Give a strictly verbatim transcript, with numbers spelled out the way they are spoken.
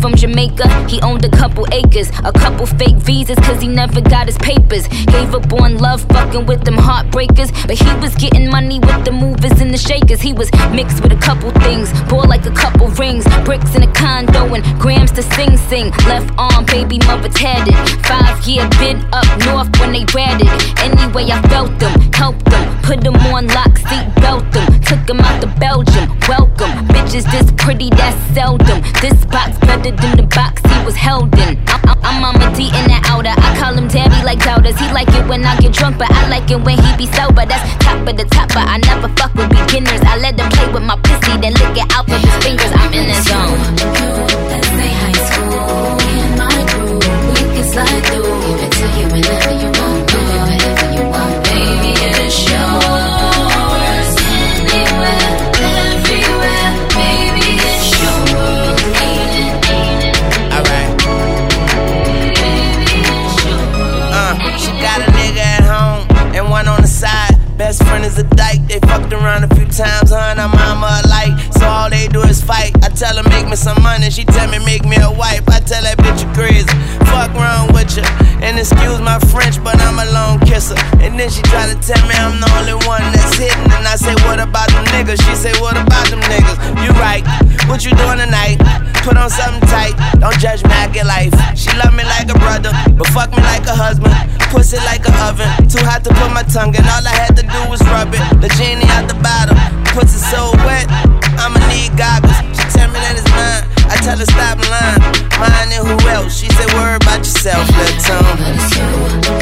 from Jamaica. He owned a couple acres, a couple fake visas, cause he never got his papers. Gave up on love, fucking with them heartbreakers. But he was getting money with the movers and the shakers. He was mixed with a couple things, bore like a couple rings, bricks in a condo and grams to sing sing. Left arm, baby mother tatted. Five year bid up north when they ratted. Anyway, I felt them, helped them, put them on lock, seat belt them, took them out to Belgium. Welcome, bitches this pretty, that's seldom. This box better than the box he was held in. I'm, I'm, I'm Mama D in the outer. I call him daddy like doubters. He like it when I get drunk, but I like it when he be sober. That's top of the top, but I never fuck with beginners. I let them play with my pussy, then lick it out with his fingers. I'm in the zone. Let's say high school, me and my crew, we can slide through. Give it to you whenever you want, do it whenever you want, baby. It's yours, anywhere, everywhere, baby. It's your world, ain't it, ain't it? Alright. Baby, it's your world. Uh, she got a nigga at home and one on the side. Best friend is a dyke, they fucked around a few times, her and her mama alike. So all they do is fight. I tell her make me some money, she tell me make me a wife. I tell that bitch you crazy, fuck wrong with you. And excuse my French, but I'm a lone kisser. And then she try to tell me I'm the only one that's hitting. And I say what about them niggas? She say what about them niggas? You right, what you doing tonight? Put on something tight, don't judge me, I get life. She love me like a brother, but fuck me like a husband. Pussy like an oven, too hot to put my tongue in. All I had to do was rub it, the genie out the bottom. Pussy so wet, I'ma need goggles. She tell me that it's mine, I tell her stop lying. Mine and who else? She say worry about yourself, little tongue. But it's you.